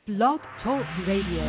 Blog Talk Radio.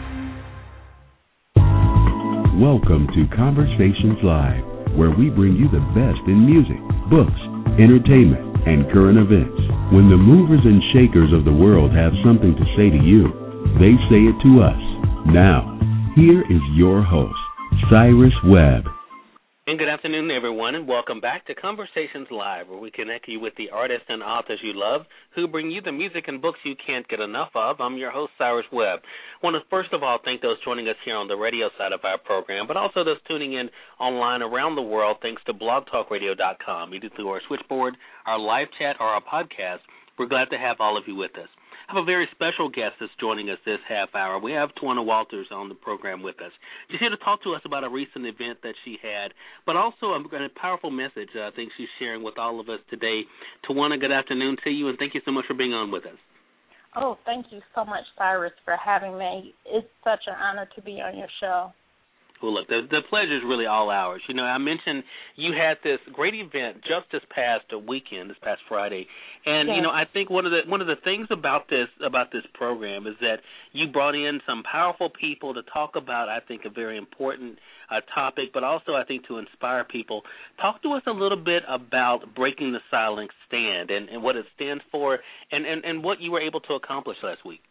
Welcome to Conversations Live, where we bring you the best in music, books, entertainment, and current events. When the movers and shakers of the world have something to say to you, they say it to us. Now, here is your host, Cyrus Webb. And good afternoon, everyone, and welcome back to Conversations Live, where we connect you with the artists and authors you love who bring you the music and books you can't get enough of. I'm your host, Cyrus Webb. I want to first of all thank those joining us here on the radio side of our program, but also those tuning in online around the world thanks to blogtalkradio.com, either through our switchboard, our live chat, or our podcast. We're glad to have all of you with us. I have a very special guest that's joining us this half hour. We have Tawana Walters on the program with us. She's here to talk to us about a recent event that she had, but also a powerful message I think she's sharing with all of us today. Tawana, good afternoon to you, and thank you so much for being on with us. Oh, thank you so much, Cyrus, for having me. It's such an honor to be on your show. Well, look, the pleasure is really all ours. You know, I mentioned you had this great event just this past weekend, this past Friday, and yes. You know, I think one of the things about this program is that you brought in some powerful people to talk about, I think, a very important topic, but also I think to inspire people. Talk to us a little bit about Breaking the Silence Stand and what it stands for, and what you were able to accomplish last week.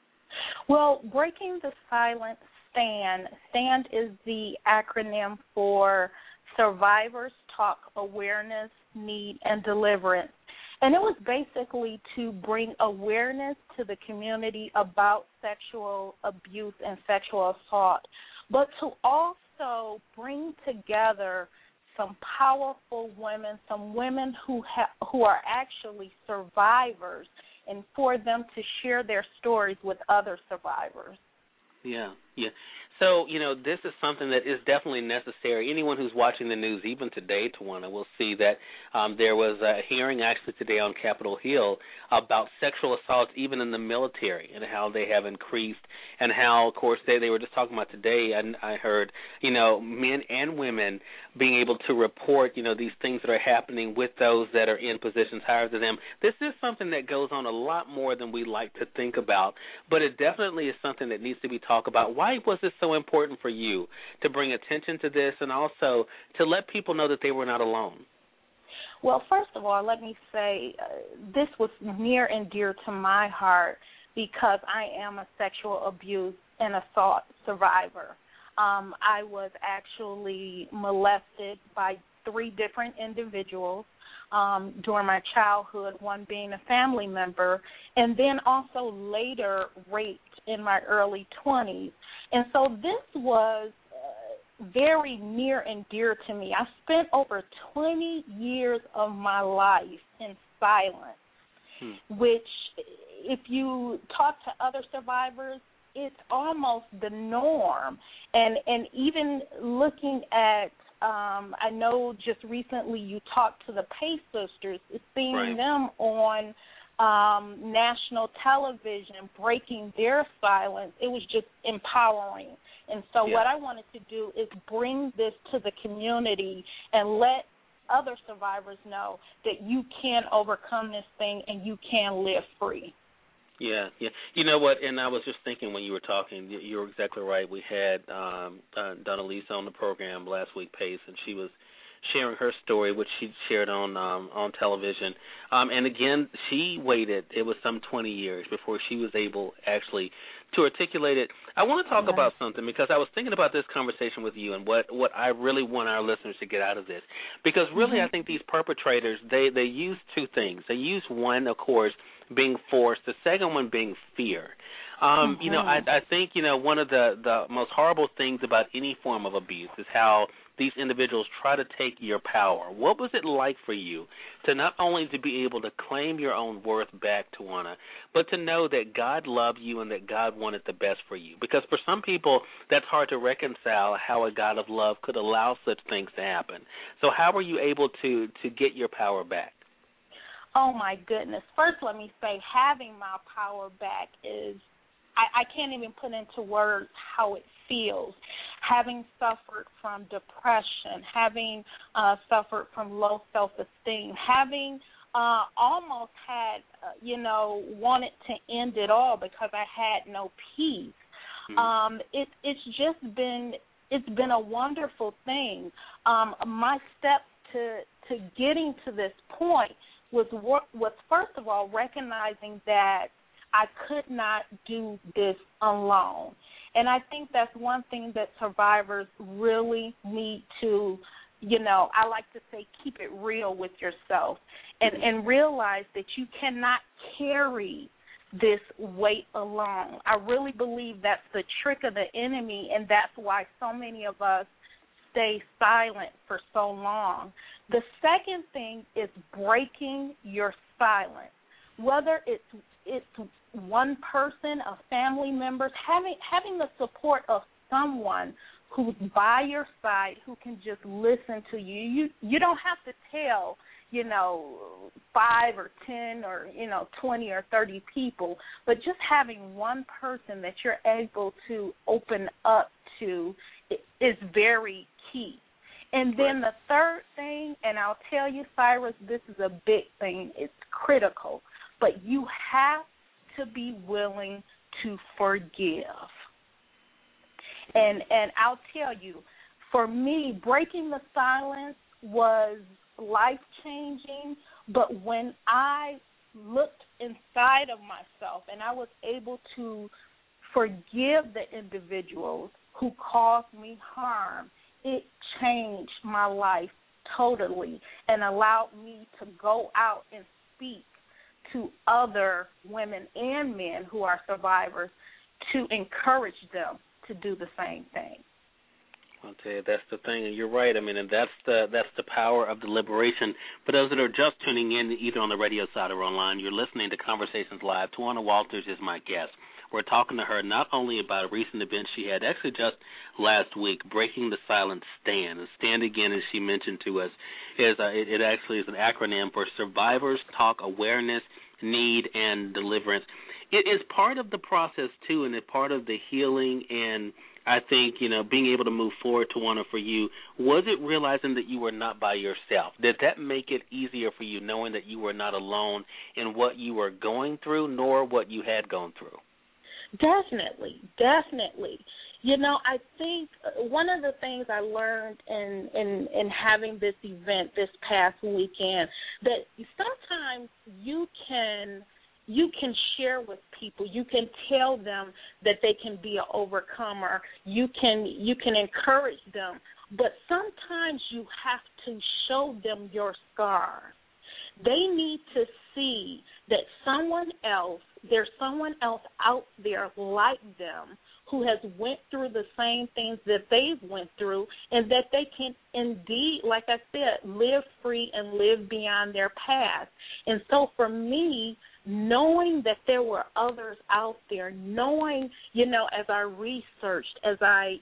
Well, Breaking the Silence Stand. STAND is the acronym for Survivors Talk Awareness, Need, and Deliverance. And it was basically to bring awareness to the community about sexual abuse and sexual assault, but to also bring together some powerful women, some women who are actually survivors, and for them to share their stories with other survivors. Yeah. So, you know, this is something that is definitely necessary. Anyone who's watching the news, even today, Tawana, will see that there was a hearing actually today on Capitol Hill about sexual assaults even in the military and how they have increased, and how, of course, they were just talking about today, and I heard, you know, men and women being able to report, you know, these things that are happening with those that are in positions higher than them. This is something that goes on a lot more than we like to think about, but it definitely is something that needs to be talked about. Why was this so important for you to bring attention to this and also to let people know that they were not alone? Well, first of all, let me say this was near and dear to my heart because I am a sexual abuse and assault survivor. I was actually molested by 3 different individuals during my childhood, one being a family member, and then also later raped in my early 20s. And so this was very near and dear to me. I spent over 20 years of my life in silence, which if you talk to other survivors, it's almost the norm. And even looking at, I know just recently you talked to the Pace sisters, seeing right. them on national television breaking their silence, it was just empowering. And so what I wanted to do is bring this to the community and let other survivors know that you can overcome this thing and you can live free. Yeah. You know what, and I was just thinking when you were talking, you were exactly right. We had Donna Lisa on the program last week, Pace, and she was sharing her story, which she shared on television. And again, she waited, it was some 20 years before she was able actually to articulate it. I want to talk about something because I was thinking about this conversation with you and what I really want our listeners to get out of this. Because really I think these perpetrators, they use 2 things. They use one, of course, being force, the second one being fear. You know, I think, you know, one of the most horrible things about any form of abuse is how these individuals try to take your power. What was it like for you to not only to be able to claim your own worth back, Tawana, but to know that God loved you and that God wanted the best for you? Because for some people, that's hard to reconcile how a God of love could allow such things to happen. So how were you able to get your power back? Oh, my goodness. First, let me say having my power back is, I can't even put into words how it feels. Having suffered from depression, having suffered from low self-esteem, having almost had, wanted to end it all because I had no peace. It's been a wonderful thing. My steps to getting to this point was first of all recognizing that I could not do this alone. And I think that's one thing that survivors really need to, I like to say, keep it real with yourself and realize that you cannot carry this weight alone. I really believe that's the trick of the enemy, and that's why so many of us stay silent for so long. The second thing is breaking your silence. Whether it's one person, a family member, having the support of someone who's by your side who can just listen to you. You don't have to tell, 5 or 10 or, 20 or 30 people, but just having one person that you're able to open up to is very key. And then the third thing, and I'll tell you, Cyrus, this is a big thing. It's critical. But you have to be willing to forgive. And I'll tell you, for me, breaking the silence was life-changing. But when I looked inside of myself and I was able to forgive the individuals who caused me harm, it changed my life totally and allowed me to go out and speak to other women and men who are survivors to encourage them to do the same thing. I'll tell you, that's the thing, and you're right. I mean, and that's the power of the liberation. For those that are just tuning in, either on the radio side or online, you're listening to Conversations Live. Tawana Walters is my guest. We're talking to her not only about a recent event she had, actually just last week, Breaking the Silent Stand. And STAND, again, as she mentioned to us, is it actually is an acronym for Survivors Talk Awareness, Need, and Deliverance. It is part of the process, too, and it's part of the healing and I think, being able to move forward, Tawana, for you, was it realizing that you were not by yourself? Did that make it easier for you, knowing that you were not alone in what you were going through, nor what you had gone through? Definitely. I think one of the things I learned in having this event this past weekend, that sometimes you can share with people. You can tell them that they can be an overcomer. You can encourage them. But sometimes you have to show them your scars. They need to see that there's someone else out there like them who has went through the same things that they've went through, and that they can indeed, like I said, live free and live beyond their past. And so for me, knowing that there were others out there, knowing, as I researched, as I,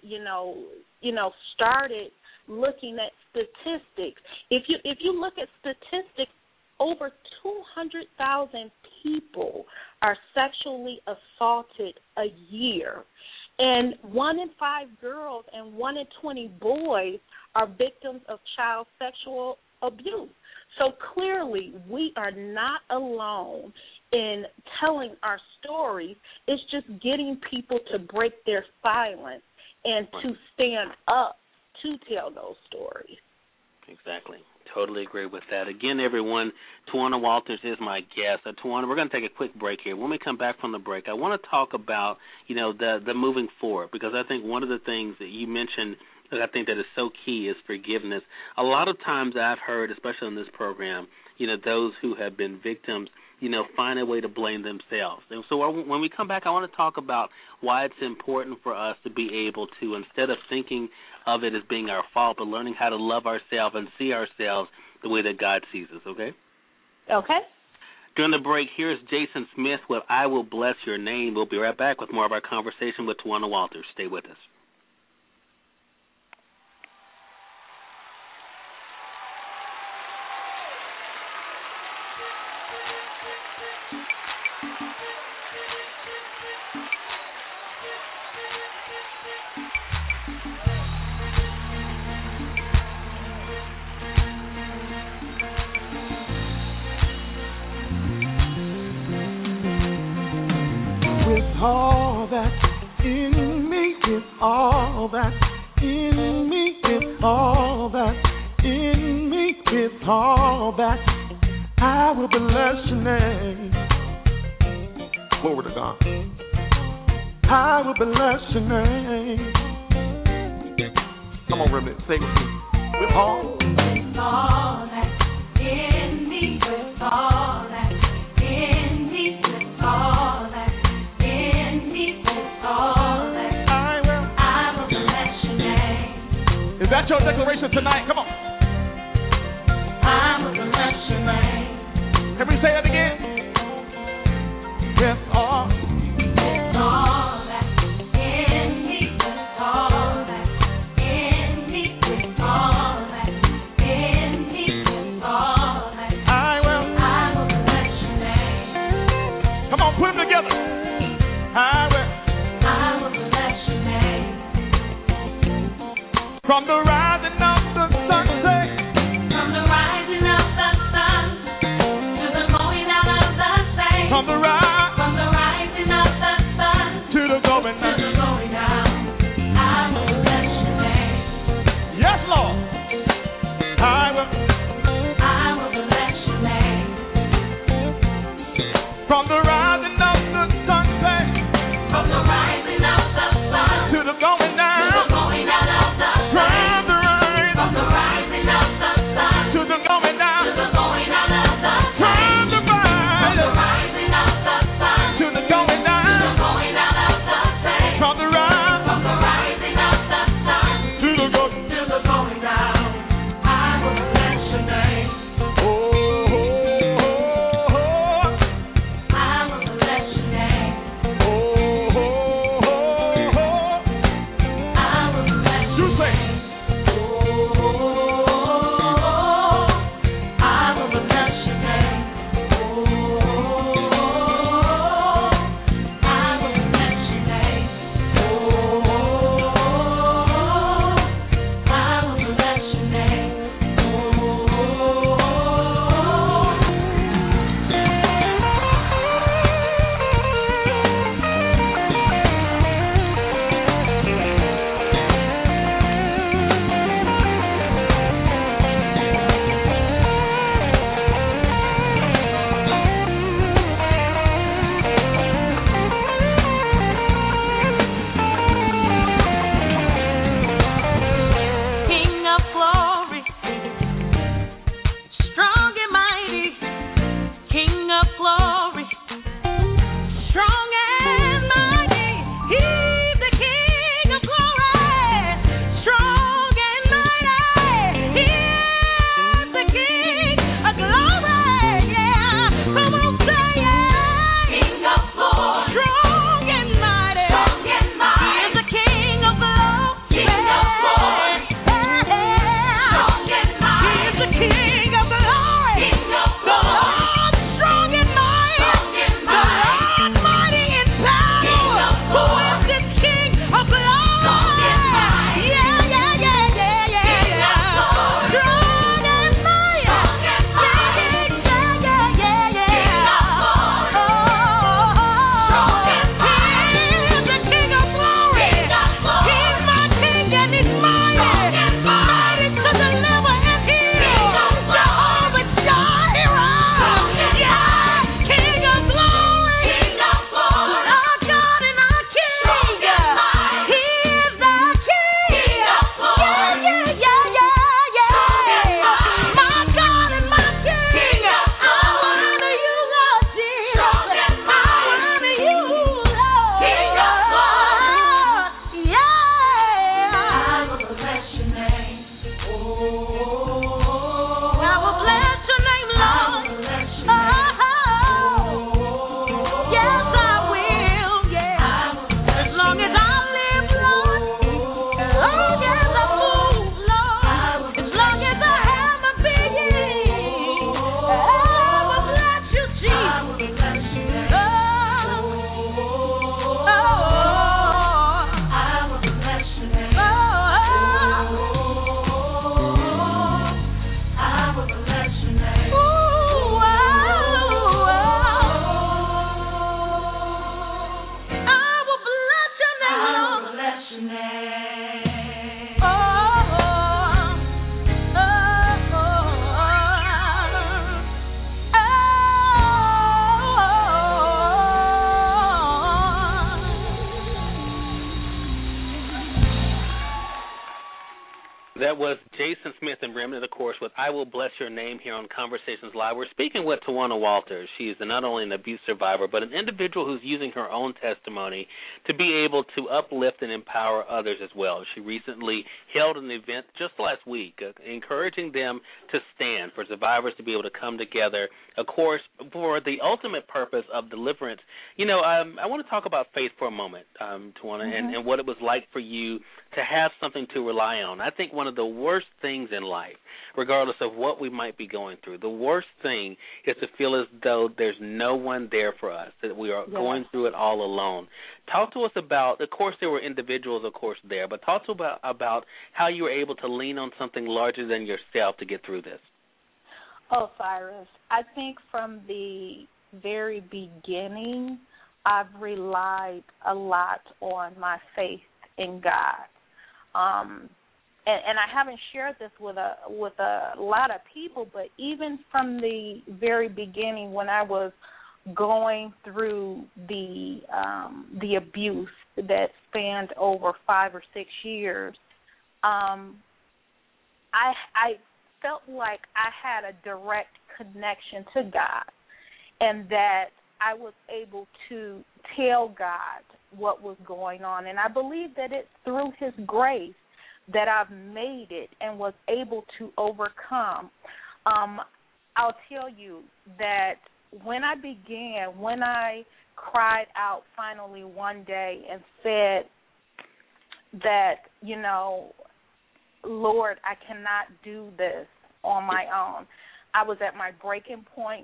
started looking at statistics, if you look at statistics, over 200,000 people are sexually assaulted a year. And 1 in 5 girls and 1 in 20 boys are victims of child sexual abuse. So clearly, we are not alone in telling our stories. It's just getting people to break their silence and to stand up to tell those stories. Exactly. Totally agree with that. Again, everyone, Tawana Walters is my guest. Tawana, we're going to take a quick break here. When we come back from the break, I want to talk about, the moving forward, because I think one of the things that you mentioned that I think that is so key is forgiveness. A lot of times I've heard, especially in this program, those who have been victims, find a way to blame themselves. And so when we come back, I want to talk about why it's important for us to be able to, instead of thinking of it as being our fault, but learning how to love ourselves and see ourselves the way that God sees us, okay? Okay. During the break, here's Jason Smith with I Will Bless Your Name. We'll be right back with more of our conversation with Tawana Walters. Stay with us. all that's in me, with all that's in me, with all that's in me, with all that, I will bless your name. Glory to God. I will bless your name. Come on, Remnant, sing with me. With all that's in me, with all that's in me, with all that's in me, with all that, I will bless your name. Is that your declaration tonight? Come on. I will bless your name. Can we say that again? With all that's in me, with all that's in me, with all that's in me, with all that, I will bless your name. Come on, put them together. I will bless your name. From the rising of the sun, say, from the rising of the sun to the going out of the same. From the rising of the sun to the going down, I will bless your name. Yes, Lord. I will bless your name. From the rising of the sun, say, from the rising of the sun to the going down, to the going out of the same. That was Jason Smith and Remnant, of course, with I Will Bless Your Name here on Conversations Live. We're speaking with Tawana Walters. She is not only an abuse survivor, but an individual who's using her own testimony to be able to uplift and empower others as well. She recently held an event just last week encouraging them to stand, for survivors to be able to come together, of course, for the ultimate purpose of deliverance. You know, I want to talk about faith for a moment, Tawana, and what it was like for you to have something to rely on. I think one of the worst things in life, regardless of what we might be going through, the worst thing is to feel as though there's no one there for us, that we are going through it all alone. Talk to us about, of course there were individuals, of course, there, but talk to us about how you were able to lean on something larger than yourself to get through this. Oh, Cyrus, I think from the very beginning, I've relied a lot on my faith in God. And I haven't shared this with a lot of people, but even from the very beginning, when I was going through the abuse that spanned over 5 or 6 years, I felt like I had a direct connection to God, and that I was able to tell God what was going on. And I believe that it's through His grace that I've made it and was able to overcome. I'll tell you that when I cried out finally one day and said that, you know, Lord, I cannot do this on my own. I was at my breaking point.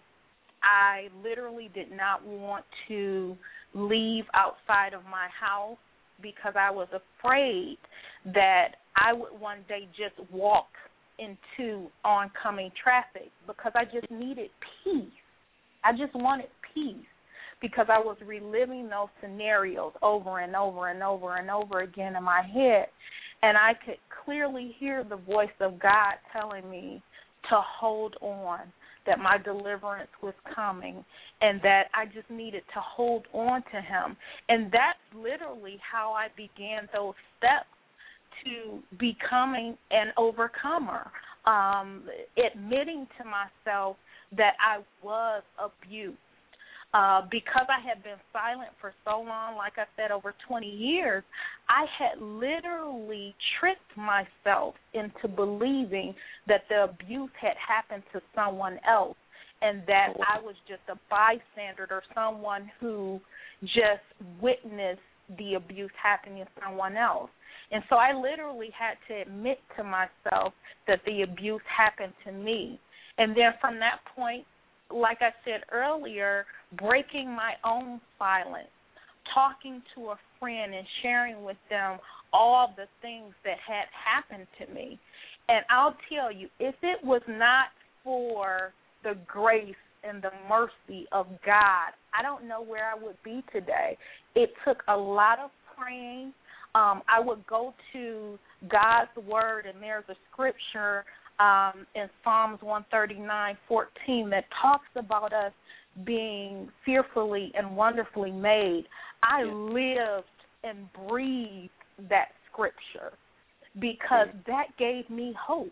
I literally did not want to leave outside of my house because I was afraid that I would one day just walk into oncoming traffic, because I just needed peace. I just wanted peace because I was reliving those scenarios over and over and over and over again in my head, and I could clearly hear the voice of God telling me to hold on, that my deliverance was coming, and that I just needed to hold on to Him. And that's literally how I began those steps to becoming an overcomer, admitting to myself that I was abused. Because I had been silent for so long, like I said, over 20 years, I had literally tricked myself into believing that the abuse had happened to someone else, and that I was just a bystander or someone who just witnessed the abuse happening to someone else. And so I literally had to admit to myself that the abuse happened to me. And then from that point, like I said earlier, breaking my own silence, talking to a friend and sharing with them all the things that had happened to me. And I'll tell you, if it was not for the grace and the mercy of God, I don't know where I would be today. It took a lot of praying. I would go to God's Word, and there's a scripture in Psalms 139:14 that talks about us being fearfully and wonderfully made. I lived and breathed that scripture because that gave me hope.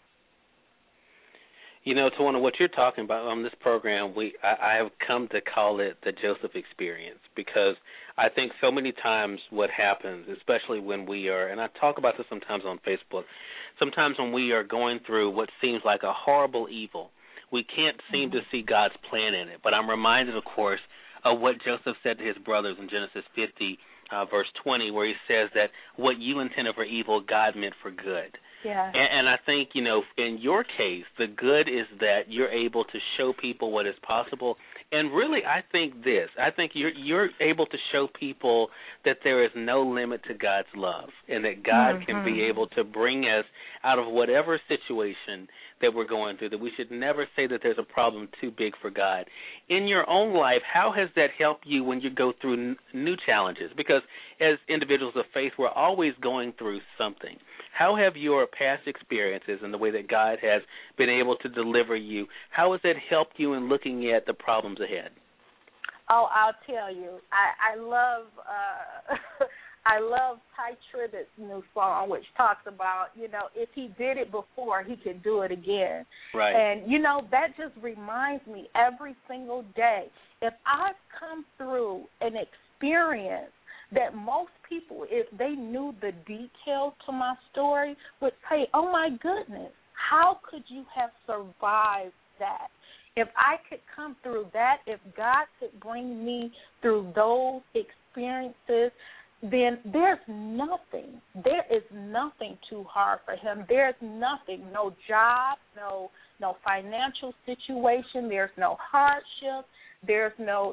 You know, Tawana, what you're talking about on this program, I have come to call it the Joseph experience, because I think so many times what happens, especially when we are, and I talk about this sometimes on Facebook, sometimes when we are going through what seems like a horrible evil, we can't seem to see God's plan in it. But I'm reminded, of course, of what Joseph said to his brothers in Genesis 50, verse 20, where he says that what you intended for evil, God meant for good. Yeah. And I think, you know, in your case, the good is that you're able to show people what is possible. And really, I think you're able to show people that there is no limit to God's love, and that God can be able to bring us out of whatever situation that we're going through, that we should never say that there's a problem too big for God. In your own life, how has that helped you when you go through new challenges? Because as individuals of faith, we're always going through something. How have your past experiences and the way that God has been able to deliver you, how has that helped you in looking at the problems ahead? Oh, I'll tell you, I love I love Ty Tribbett's new song, which talks about, if he did it before, he could do it again. Right. And, that just reminds me every single day, if I've come through an experience that most people, if they knew the details to my story, would say, oh, my goodness, how could you have survived that? If I could come through that, if God could bring me through those experiences, then there is nothing too hard for him. There's nothing, no job, no financial situation, there's no hardship, there's no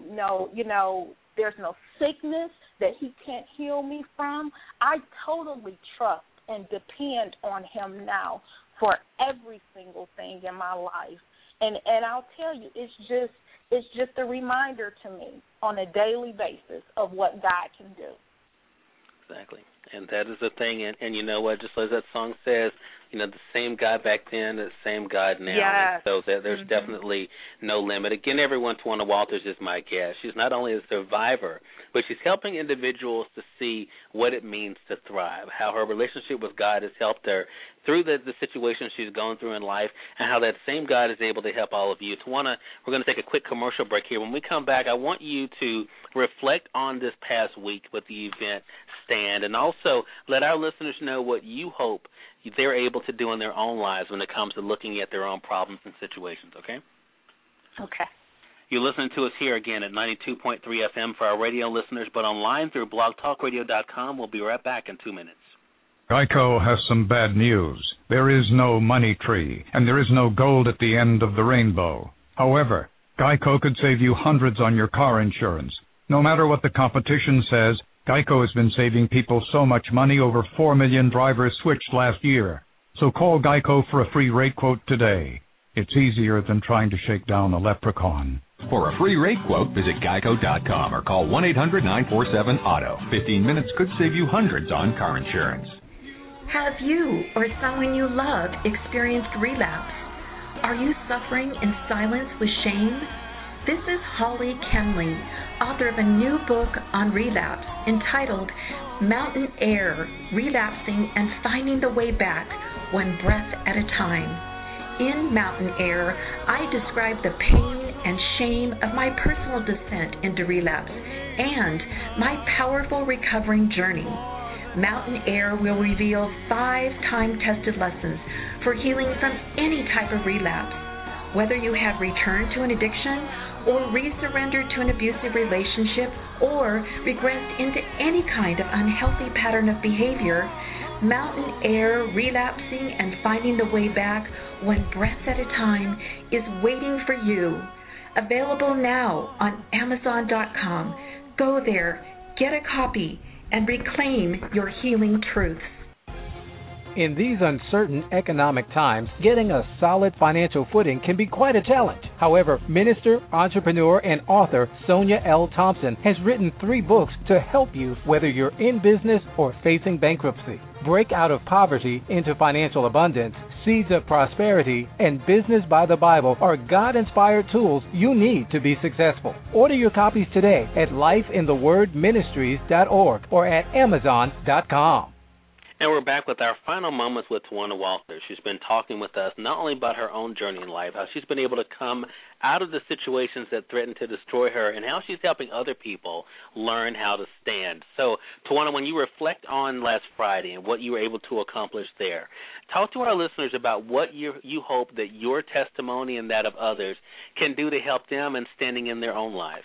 sickness that he can't heal me from. I totally trust and depend on him now for every single thing in my life. And I'll tell you, it's just a reminder to me on a daily basis of what God can do. Exactly. And that is the thing. And you know what, just as that song says, the same God back then, the same God now. Yes. So there's definitely no limit. Again, everyone, Tawana Walters is my guest. She's not only a survivor, but she's helping individuals to see what it means to thrive, how her relationship with God has helped her through the situation she's going through in life, and how that same God is able to help all of you. Tawana, we're going to take a quick commercial break here. When we come back, I want you to reflect on this past week with the event Stand, and also let our listeners know what you hope they're able to do in their own lives when it comes to looking at their own problems and situations, okay? Okay. You're listening to us here again at 92.3 FM for our radio listeners, but online through blogtalkradio.com. We'll be right back in 2 minutes. Geico has some bad news. There is no money tree, and there is no gold at the end of the rainbow. However, Geico could save you hundreds on your car insurance. No matter what the competition says, Geico has been saving people so much money, over 4 million drivers switched last year. So call Geico for a free rate quote today. It's easier than trying to shake down a leprechaun. For a free rate quote, visit geico.com or call 1-800-947-AUTO. 15 minutes could save you hundreds on car insurance. Have you or someone you loved experienced relapse? Are you suffering in silence with shame? This is Holly Kenley, author of a new book on relapse entitled Mountain Air, Relapsing and Finding the Way Back One Breath at a Time. In Mountain Air, I describe the pain and shame of my personal descent into relapse and my powerful recovering journey. Mountain Air will reveal 5 time-tested lessons for healing from any type of relapse. Whether you have returned to an addiction or resurrendered to an abusive relationship or regressed into any kind of unhealthy pattern of behavior, Mountain Air, Relapsing and Finding the Way Back One Breath at a Time is waiting for you. Available now on Amazon.com. Go there, get a copy, and reclaim your healing truths. In these uncertain economic times, getting a solid financial footing can be quite a challenge. However, minister, entrepreneur, and author Sonia L. Thompson has written 3 books to help you whether you're in business or facing bankruptcy. Break out of poverty into financial abundance, Seeds of Prosperity, and Business by the Bible are God-inspired tools you need to be successful. Order your copies today at lifeinthewordministries.org or at amazon.com. And we're back with our final moments with Tawana Walters. She's been talking with us not only about her own journey in life, how she's been able to come out of the situations that threaten to destroy her, and how she's helping other people learn how to stand. So, Tawana, when you reflect on last Friday and what you were able to accomplish there, talk to our listeners about what you hope that your testimony and that of others can do to help them in standing in their own lives.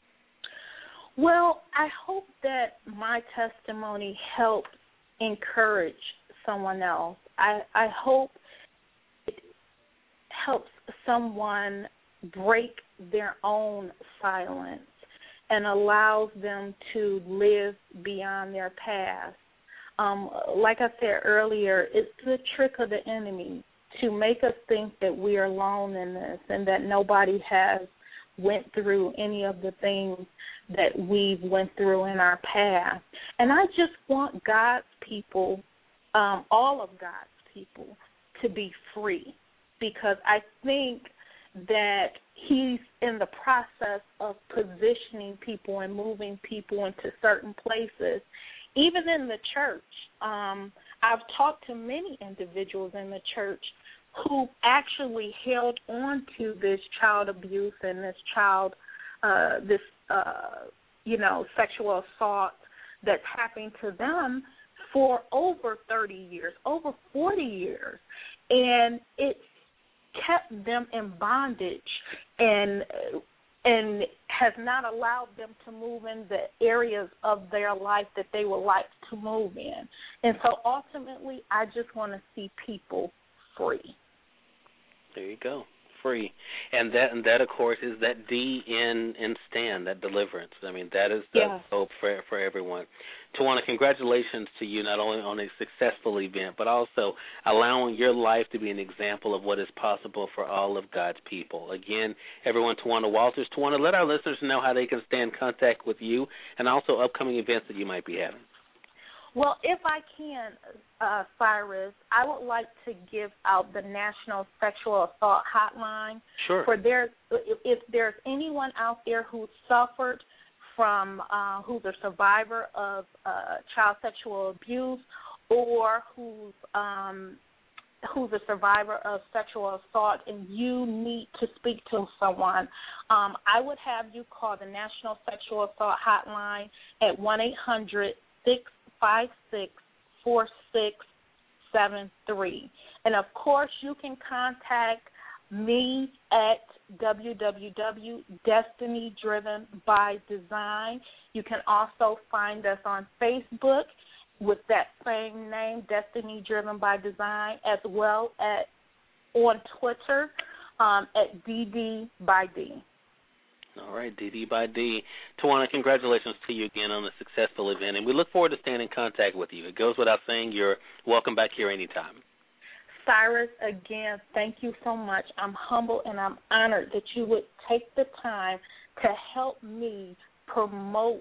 Well, I hope that my testimony helps encourage someone else. I hope it helps someone break their own silence and allows them to live beyond their past. Like I said earlier, it's the trick of the enemy to make us think that we are alone in this and that nobody has went through any of the things that we've went through in our past. And I just want God's people, all of God's people, to be free, because I think that he's in the process of positioning people and moving people into certain places, even in the church. I've talked to many individuals in the church who actually held on to this child abuse and this sexual assault that's happening to them for over 30 years, over 40 years. And it's kept them in bondage and has not allowed them to move in the areas of their life that they would like to move in. And so ultimately, I just want to see people free. There you go, free. And that of course, is that D in stand, that deliverance. I mean, that is the hope for everyone. Tawana, congratulations to you not only on a successful event, but also allowing your life to be an example of what is possible for all of God's people. Again, everyone, Tawana Walters. Tawana, let our listeners know how they can stay in contact with you and also upcoming events that you might be having. Well, if I can, Cyrus, I would like to give out the National Sexual Assault Hotline. Sure. If there's anyone out there who suffered from who's a survivor of child sexual abuse or who's a survivor of sexual assault and you need to speak to someone, I would have you call the National Sexual Assault Hotline at 1-800-656-4673. And, of course, you can contact me at www.DestinyDrivenByDesign. You can also find us on Facebook with that same name, Destiny Driven by Design, as well as on Twitter at DD by D. All right, DD by D. Tawana, congratulations to you again on the successful event, and we look forward to staying in contact with you. It goes without saying you're welcome back here anytime. Cyrus, again, thank you so much. I'm humbled and I'm honored that you would take the time to help me promote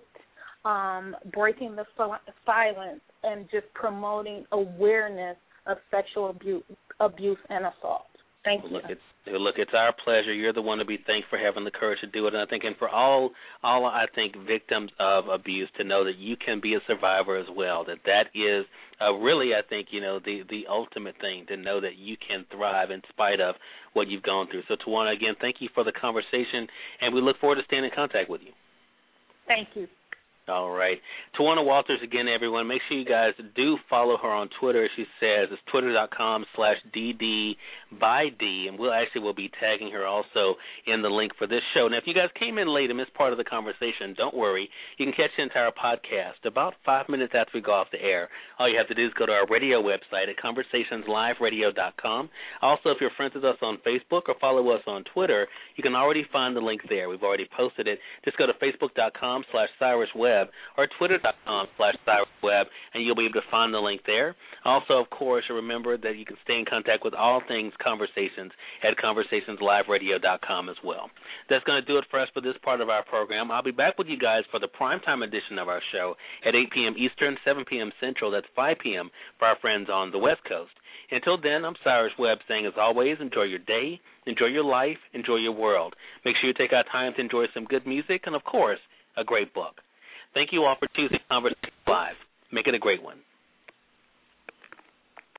breaking the silence and just promoting awareness of sexual abuse and assault. Thank you. Look, it's our pleasure. You're the one to be thanked for having the courage to do it. And I think, and for all I think, victims of abuse to know that you can be a survivor as well, that is really, I think, the ultimate thing, to know that you can thrive in spite of what you've gone through. So, Tawana, again, thank you for the conversation, and we look forward to staying in contact with you. Thank you. All right. Tawana Walters, again, everyone. Make sure you guys do follow her on Twitter. As she says, it's twitter.com/DD by D, and we'll be tagging her also in the link for this show. Now, if you guys came in late and missed part of the conversation, don't worry. You can catch the entire podcast about 5 minutes after we go off the air. All you have to do is go to our radio website at conversationsliveradio.com. Also, if you're friends with us on Facebook or follow us on Twitter, you can already find the link there. We've already posted it. Just go to facebook.com/CyrusWebb or twitter.com/CyrusWebb, and you'll be able to find the link there. Also, of course, remember that you can stay in contact with all things Conversations at conversationsliveradio.com as well. That's going to do it for us for this part of our program. I'll be back with you guys for the primetime edition of our show at 8 p.m. Eastern, 7 p.m. Central. That's 5 p.m. for our friends on the West Coast. Until then, I'm Cyrus Webb saying, as always, enjoy your day, enjoy your life, enjoy your world. Make sure you take our time to enjoy some good music and, of course, a great book. Thank you all for choosing Conversations Live. Make it a great one.